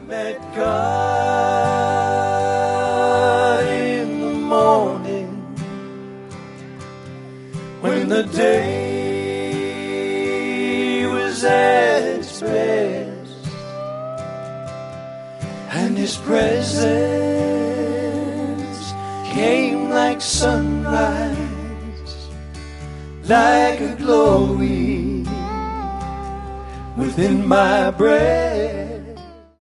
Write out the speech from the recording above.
met God in the morning when the day was at its best, and His presence came like sunrise, like a glory within my breast.